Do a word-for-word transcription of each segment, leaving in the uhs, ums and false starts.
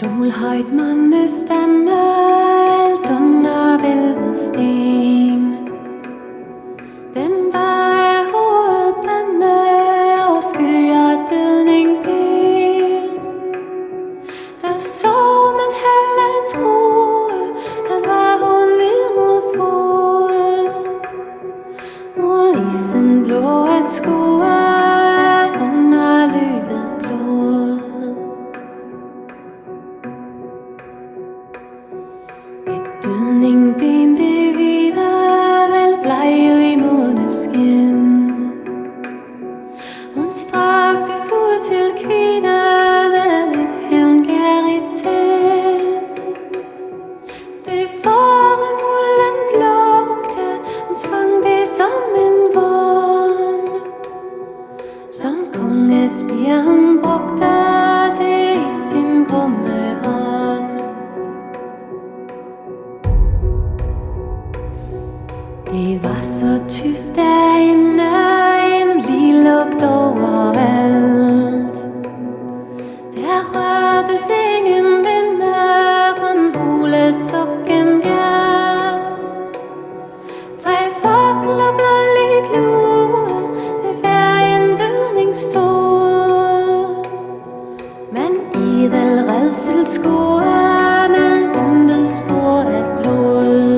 Stålhøjt måne stander alt under vælvet sten. Den bare hovedbane og skyer dødning ben. Der så man heller tro, at var hun lid mod fod. Mod isen blå at skue under løbet blod. Et dødningben det videre vel bleget i måneskin. Hun straktes ud til kvinder med et hævngærigt sind. Det var muldent lugte, hun svang det som en vogn. Som kongespirer hun brugte det i sin grumme hånd. Det var så tyst derinde, en lige lugt overalt. Der rørtes ingen vinde, kun hulesukken gjaldt. Tre fugler blåligt lue ved hver en dødning stod. Men idel rædsel skue med intet spor af blod.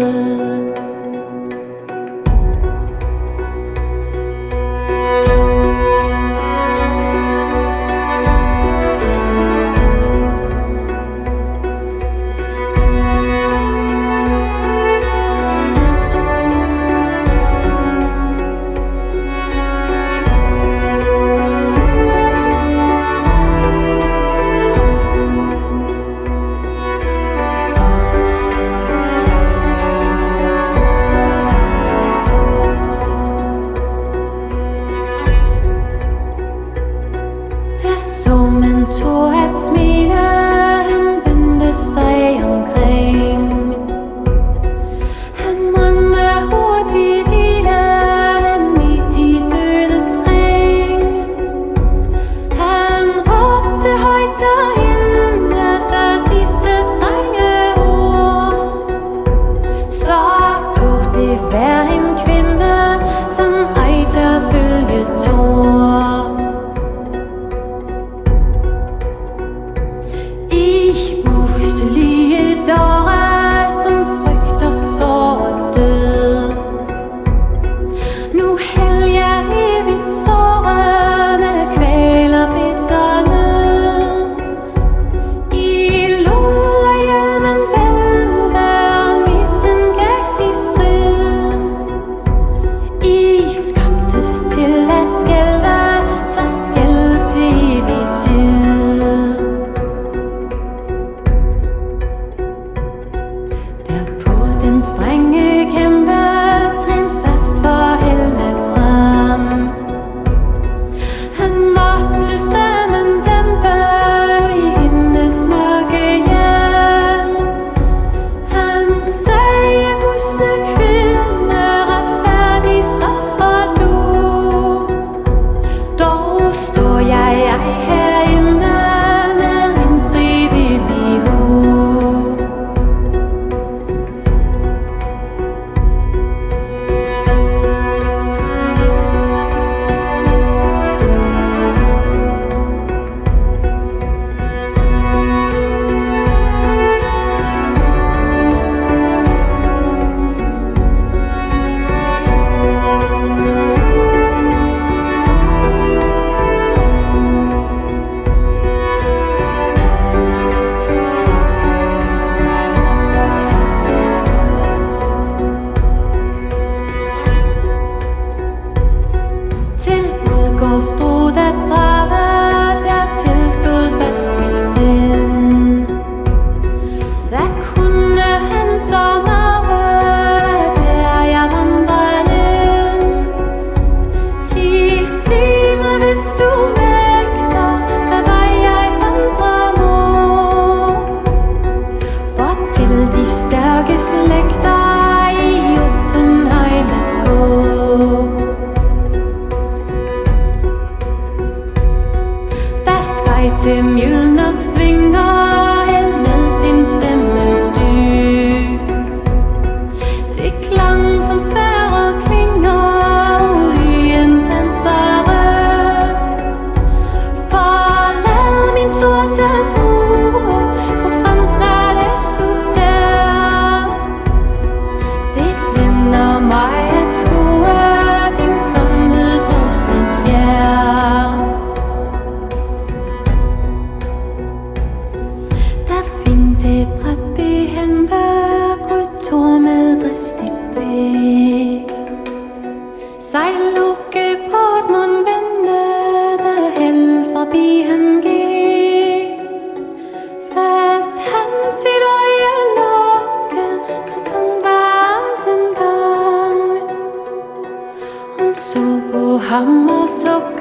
tog med dristigt blik. Sig lukke bort mon vente, da held forbi han gik. Først han sit øje lukket, så tungt varmt den bang. Hun så på ham og så